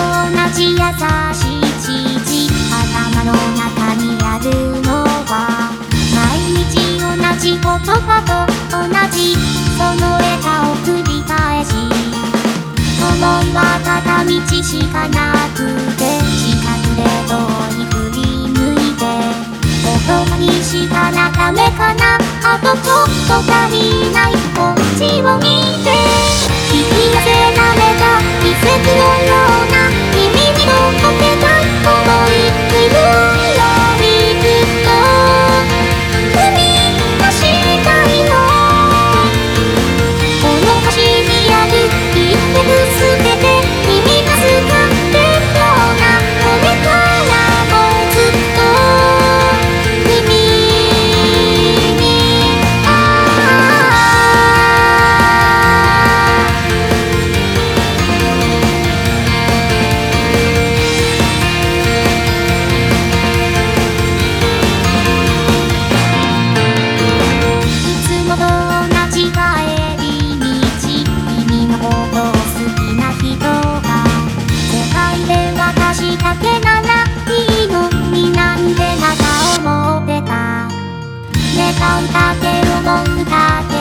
同じ優しい父、頭の中にあるのは毎日同じ言葉と同じその笑顔繰り返し、思いはただ道しかなくて近くで遠い振り向いて言葉にしたらダメかな、あとちょっと足りないこっちを見て引き寄せられた奇跡のような君に届けたい想い、自分よりずっと踏み出したいの、この星にある一点すべて君が使ってるようなこれからもずっと君にいつもと同じ帰り道、君のことを好きな人が世界で私だけならいいのになんでまた思ってた、願うだけ思うだけ